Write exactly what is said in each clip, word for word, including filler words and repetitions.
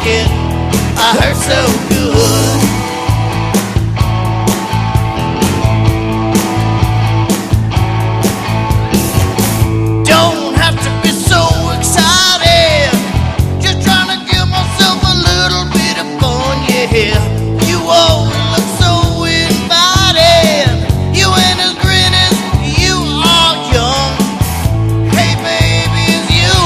it. I hurt so good. Don't have to be so excited, just trying to give myself a little bit of fun, yeah. You always look so inviting, you ain't as green as you are young. Hey baby, it's you.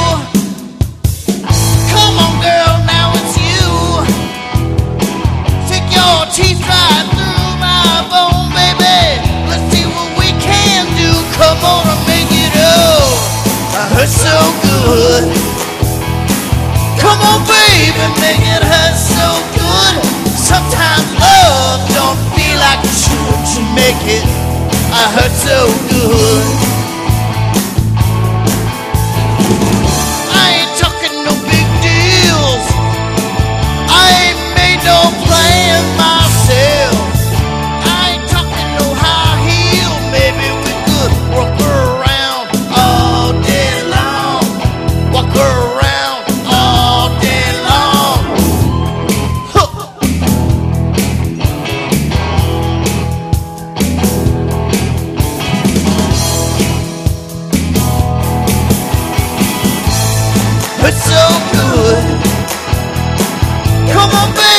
Come on girl, now it's you. Stick your teeth right through my bone, baby. Let's see what we can do. Come on and make it up. I hurt so good. Come on baby, make it hurt so good. Sometimes love don't feel like it should. You make it. I hurt so good. I ain't talking no big deals. I ain't made no plan myself. I ain't talking no high heel. Maybe we could walk around all day long. Walk around all day long. Huh. It's so good. Come on, baby.